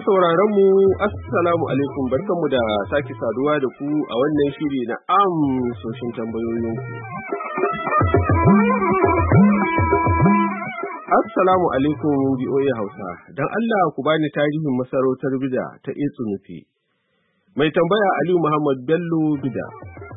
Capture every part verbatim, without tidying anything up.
sauraron mu assalamu alaikum, barkanmu da sake saduwa da ku a wannan shiri na amsoshin tambayoyinku. Assalamu alaikum B O A Hausa, don Allah ku bani tarihin masarautar Bida ta Etsunufe. Mai tambaya Aliyu Muhammad Bello Bida.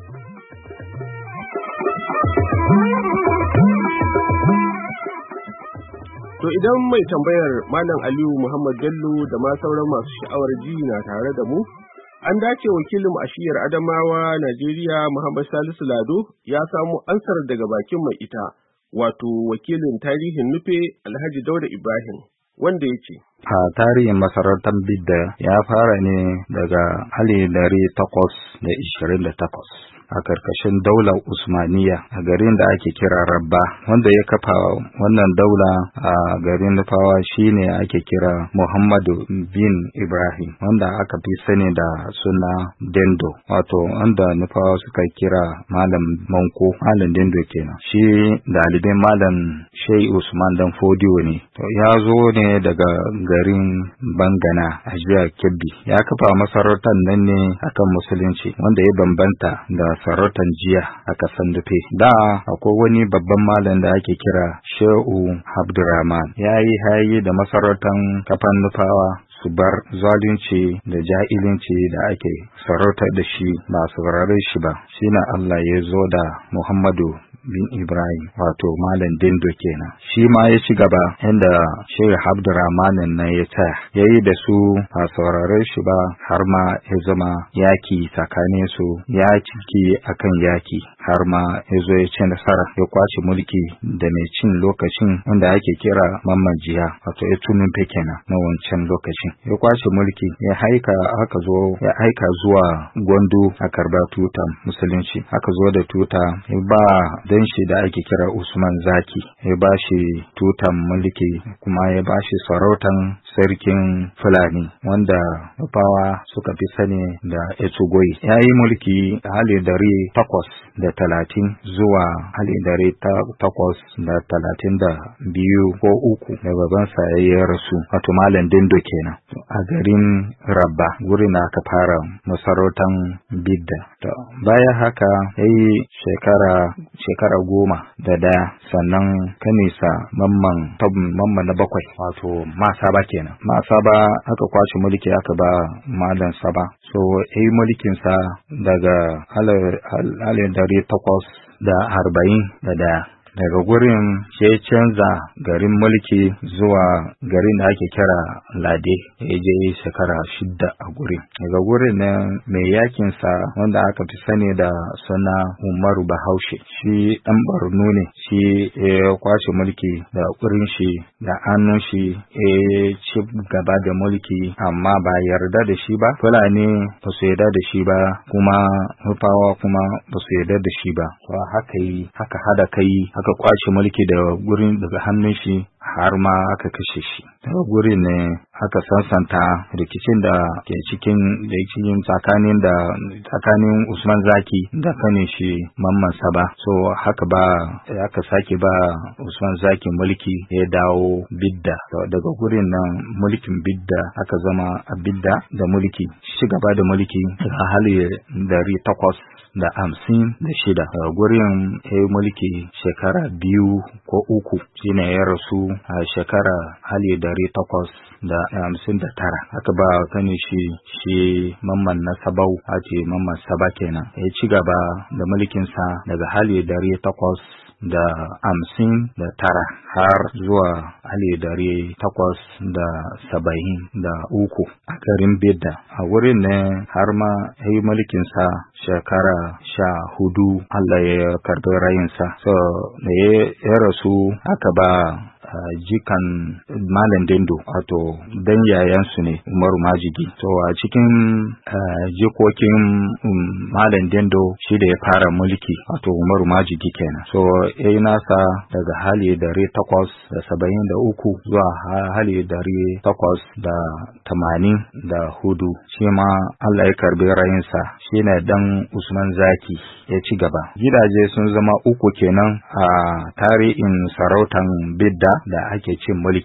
To idan mai tambayar Malam Aliyu Muhammad Bello da ma sauran masu sha'awar ji na tare da mu, an dace wakilin ashiyar Adamawa Najeriya Muhammad Salisu Lado ya samu ansar daga bakin mai ita, wato wakilin tarihin Nufe Alhaji Dauda Ibrahim, wanda ya ce. A tarihin masarautar Bida ya fara ne daga alif dari takwas da ishirin da takwas. A karkashin daular Usmaniya a garin da ake kira Rabba, wanda ya kafa wannan daula a garin Nufawa shine ake kira Muhammadu bin Ibrahim, wanda aka fi sani da suna Dendo, wato wanda Nufawa suka kira Malam Manko, Malam Dendo kenan. Shi dalibin Malam Shehu Usman Dan Fodiyo ne. To ya zo ne daga garin Bangana a jihar Kebbi. Ya kafa masarautar nan ne akan musulunci, wanda ya bambanta da sarautan jiya a kasan Nufe. Da akwai wani babban malam da ake kira Shehu Abdurrahman, ya yi hayi da masarautan kafan Nufawa su bar zalunci da ja'ilinci da ake sarautar da shi ba su shi ba. Shine Allah ya zo da Muhammadu bin Ibrahim, wato Malam Dendo kenan. Shi ma ya ci gaba inda Shehu Abdurrahman nan ya tsaya, ya yi da su a saurare shi ba, har ma ya zama yaki tsakanin su, ya ciki akan yaki, har ma ya zo ya ci nasara, ya kwace mulki da mai cin lokacin wanda ake kira Mamman Jiya, wato ya tunin kenan na wancan lokacin. Ya kwace mulki, ya haika aka zo ya aika zuwa Gwandu a karba tuta musulunci. Aka zo da tuta, ya ba dan shi da ake kira Usman Zaki, ya ba shi tutan mulki, kuma ya ba shi sarautan sarkin Fulani, wanda Nufawa suka fi sani da Etugoi. Ya yi mulki a hali dari takwas da talatin zuwa hali dari takwas da talatin da biyu ko uku da babansa ya yi rasu, wato Malam Dendo kenan, a garin Rabba, wurin aka fara masarautan Bida. To bayan haka ya yi shekara shekara goma da daya, sannan kanisa mamman mamman na bakwai, wato Masaba kenan. Masaba aka kwace mulki aka ba Malam Saba, so ya yi mulkinsa daga alif dari takwas da arba'in da daya. Daga gurin ya canza garin mulki zuwa garin da ake kira Lade, ya je shekara shidda a gurin. Daga gurin ne mai yakinsa wanda aka fi sani da suna Umaru Bahaushe, shi ɗan Borno ne, shi ya kwace mulki da gurin shi da hannun shi, ya ci gaba da mulki, amma ba yarda da shi ba. Fulani ba su yarda da shi ba, kuma Nufawa kuma ba su yarda da shi ba. To haka yi haka hada kai aka kwace mulki da gurin daga hannun shi, har ma aka kashe shi. Daga gurin ne aka sansanta rikicin da ke cikin da cikin tsakanin da tsakanin Usman Zaki da kanin shi Mamman Saba. So haka ba aka sake ba Usman Zaki mulki, ya dawo Bidda. Daga gurin nan mulkin Bidda aka zama a Bidda da mulki, shi gaba da mulki a hali dari takwas da hamsin da shida. Gurin ya yi mulki shekara biyu ko uku, shine ya rasu a shekara hali dari takwas da hamsin da tara. Aka ba kani shi shi Mamman na Sabau, ake Mamman Saba kenan. Ya ci gaba da mulkinsa daga hali dari takwas da hamsin da tara har zuwa hali dari takwas da saba'in da uku a garin Bida. A wurin ne har ma ya yi mulkinsa shekara sha hudu, Allah ya karɓi rayinsa. So da ya rasu aka ba Uh, jikan Malam Dendo, wato dan yayansu ne, Umaru Majigi. To a cikin uh, jikokin um, Malam Dendo shi da ya fara mulki, wato Umaru Majigi kenan. So yayi nasa daga hali dari takwas da saba'in da uku zuwa hali dari takwas da tamanin da hudu. Shi ma Allah ya karbi rayinsa, shi ne dan Usman Zaki ya ci gaba. Gidaje sun zama uku kenan a tarihin sarautan Bidda da ake cin mulki.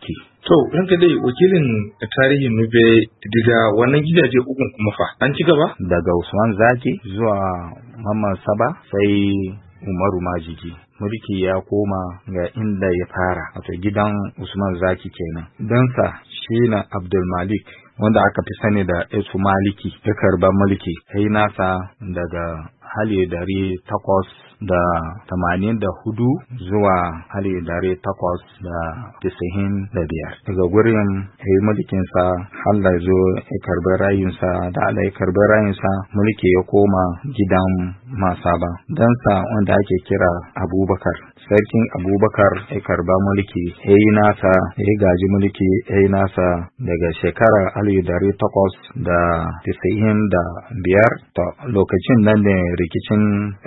To, ranka dai wakilin tarihin Nufe daga wannan gidaje ukun kuma fa an ci gaba? Daga Usman Zaki zuwa Mamman Saba sai Umaru Majigi. Mulki ya koma ga inda ya fara, wato gidan Usman Zaki kenan. Dansa shi na Abdul Malik, wanda aka fi sani da Esu Maliki, ya karba mulki sai nasa daga hali dari takwas da tamanin da hudu zuwa hali dari takwas da tisa'in da biyar. Daga gurin ya yi mulkinsa, Allah zo ya karbi rayunsa, da Allah ya karbi rayunsa mulki ya koma gidan Masaba. Dansa wanda ake kira Abubakar, sarkin Abubakar ya karba mulki, ya yi nasa, ya gaji mulki, ya yi nasa daga shekara hali dari takwas da tisa'in da biyar. Ta lokacin nan ne rikicin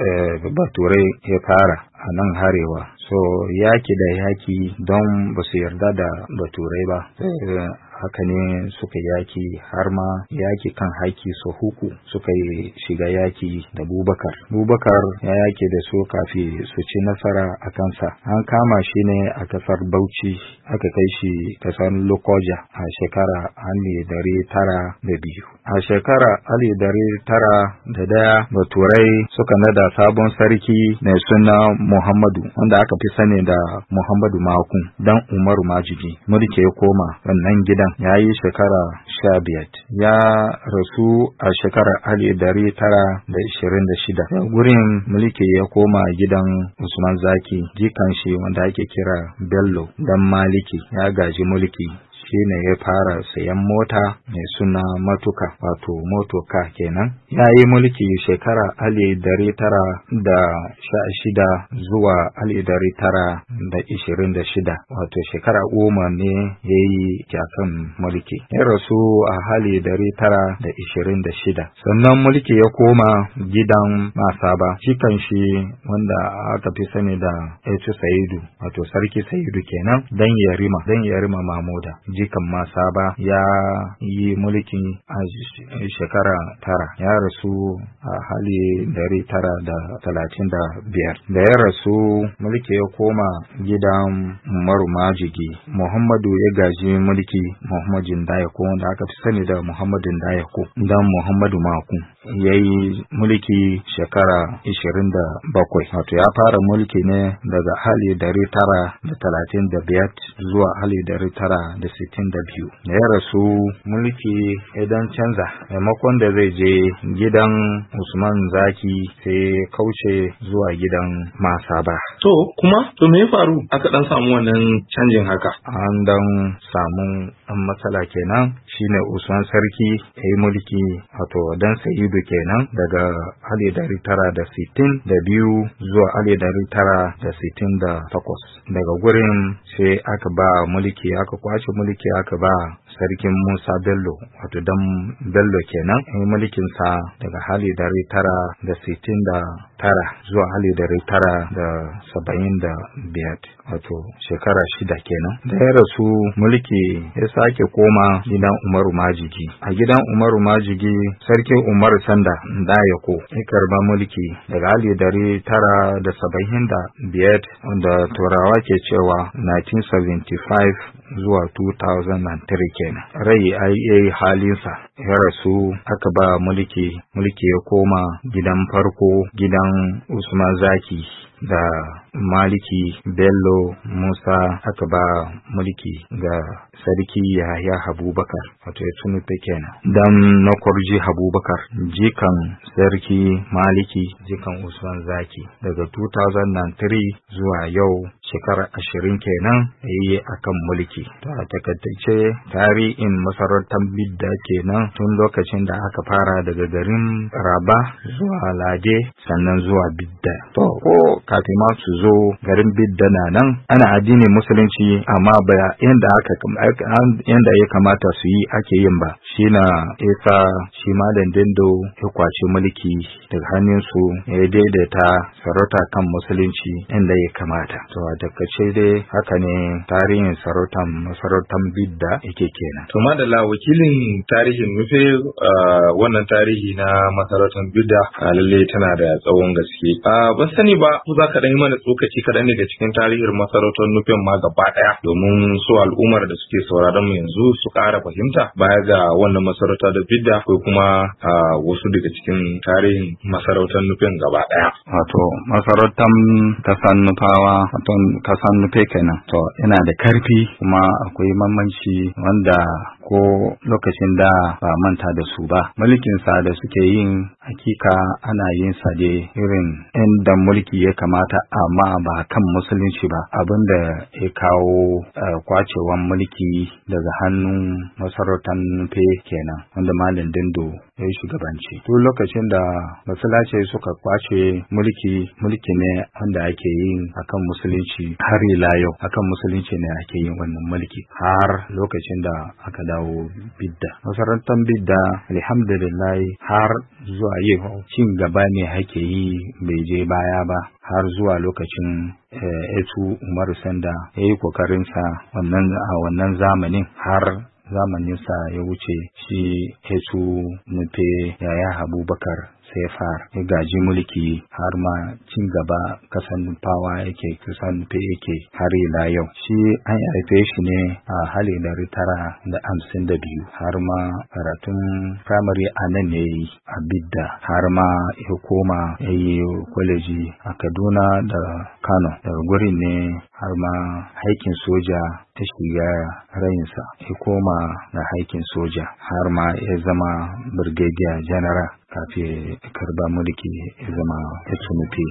baturai ya fara a nan harewa, so yaki da yaki don ba su yarda da baturai ba. Haka ne suka yaki har ma yaki kan haiki so huku suka yi shiga yaki da Bubakar. Bubakar ya yaki da su kafi su ci nasara a kansa. An kama shi ne a kasar Bauchi, aka kai shi kasar Lokoja a shekara hali dari tara da biyu. A shekara hali dari tara da daya baturai suka nada sabon sarki mai suna Muhammadu, wanda aka fi sani da Muhammadu Makun, dan Umaru Majigi. Mulki ya koma wannan gidan ya yi shekara sha biyar, ya rasu a shekara hali dari tara da ishirin da shida. Gurin mulki ya koma gidan Usman Zaki, jikan shi wanda ake kira Bello dan Maliki ya gaji mulki. Shi ne ya fara sayan mota mai suna Matuka, wato motoka kenan. Ya yi mulki shekara ali dari tara da sha shida zuwa ali dari tara da ishirin da shida, wato shekara goma ne ya yi kyakan mulki. Ya rasu a hali dari tara da ishirin da shida. Sannan mulki ya koma gidan Masaba, cikan shi wanda aka fi sani da Etu Saidu, wato Sarki Saidu kenan, dan Yarima, dan Yarima Mamuda. Jikan Masaba ya yi mulki a shekara tara, ya rasu a hali dari tara da talatin da biyar. Da ya rasu mulki ya koma gidan Umaru Majigi. Muhammadu ya gaji mulki Muhammadin Dayako, wanda aka fi sani da Muhammadin Dayako, dan Muhammadu Makun. Ya yi mulki shekara ishirin da bakwai, wato ya fara mulki ne daga hali dari tara da talatin da biyar zuwa hali dari tara da sittin da biyu. Da ya rasu mulki idan canza, maimakon da zai je gidan Usman Zaki sai kauce zuwa gidan Masaba. To kuma to me ya faru aka dan samu wannan canjin haka? An dan samu dan matsala kenan, shine Usman Sarki ya yi mulki, wato dan Sayidu kenan, daga hali dari tara da sittin da biyu zuwa hali dari tara da sittin da takwas. Daga gurin sai aka ba mulki, aka kwace mulki aka ba sarkin Musa Bello, wato dan Bello kenan. Ya yi mulkin sa daga hali dari tara da sittin da tara zuwa hali dari tara da saba'in da biyar, wato shekara shida kenan. Da ya rasu mulki ya sake koma gidan Umaru Majigi. A gidan Umaru Majigi sarkin Umaru Sanda Dayako ya karba mulki daga hali dari tara da saba'in da biyar, wanda turawa ke cewa nineteen seventy-five zuwa two thousand three kenan. Rai ai yayi halinsa, ya rasu aka ba mulki mulki ya koma gidan farko, gidan Usman Zaki da Maliki Bello Musa. Aka ba mulki ga sarki Yahya Abubakar, wato ya tunu ta kenan, dan na kurji Abubakar, jikan sarki Maliki, jikan Usman Zaki. Daga two thousand three zuwa yau shekara ashirin kenan yayi akan mulki. To a takaice tarihin masarautar Bidda kenan, tun lokacin da aka fara daga garin Raba zuwa Lade sannan zuwa Bidda. To ko kafin ma su zo garin Bidda na nan ana addinin musulunci, amma ba yanda aka yanda ya kamata su yi ake yin ba. Shi na isa shi Malam Dendo ya kwace mulki daga hannunsu, ya daidaita sarauta kan musulunci inda ya kamata. To a takaice dai haka ne tarihin sarautar masarautar Bidda yake kenan. To madalla wakilin tarihin Nufe, wannan tarihi na masarautar Bidda lalle tana da tsawon gaske. Ban sani ba za ka ɗan yi mana tsokaci kaɗan daga cikin tarihin masarautar Nufin ma gaba ɗaya domin su al'ummar da suke sauraron mu yanzu su ƙara fahimta baya ga wannan masarauta da Bidda ko kuma wasu daga cikin tarihin masarautar Nufin gaba ɗaya. Wato masarautar kasan Nufawa wato kasan Nufe kenan. To yana da karfi kuma akwai mamanci wanda ko lokacin da ba manta da su ba. Mulkin sa da suke yin hakika ana yin sa da irin inda mulki ya kamata amma ba kan musulunci ba. Abin da ya kawo uh, kwacewan mulki daga hannun masarautar Nufe kenan wanda Malam Dindo ya yi shugabanci. Duk lokacin da masalace suka kwace mulki mulki ne wanda ake yin akan musulunci har ila yau akan musulunci ne ake yin wannan mulki har lokacin da aka dawo Bidda. Masarautar Bidda alhamdulillah har zuwa yau cin gaba ne ake yi bai je baya ba har zuwa lokacin Etu Umaru Sanda ya yi kokarinsa wannan a wannan zamanin har zamaninsa ya wuce shi Etu Nufe Yaya Abubakar Sefar ya gaji mulki har ma cin gaba kasan Nufawa yake kasan Nufe yake har ila yau. Shi an haife shi ne a hali dari tara da hamsin da biyu har ma karatun firamare a nan ya yi a Bidda har ma ya koma ya yi kwaleji a Kaduna da Kano. Daga gurin ne har ma haikin soja ta shiga rayinsa ya koma da haikin soja har ma ya zama brigadier general kafin karba mulki ya zama Etu Nufe.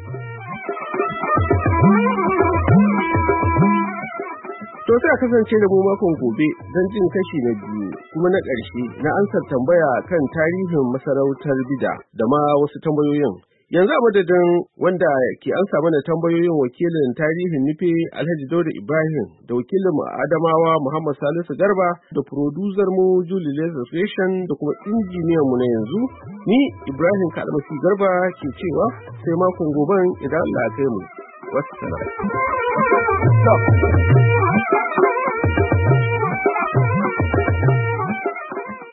To sai a kasance da mu makon gobe don jin kashi na biyu kuma na ƙarshe na ansar tambaya kan tarihin masarautar Bidda da ma wasu tambayoyin. Yanzu a madadin wanda ke ansa mana tambayoyin wakilin tarihin Nufe Alhaji Dauda Ibrahim da wakilin Adamawa Muhammad Salisu Garba da producer mu Julie Leslie da kuma injiniyan mu na yanzu ni Ibrahim Kalmasi Garba ke cewa sai makon goben idan Allah ya kai mu. Wassalam.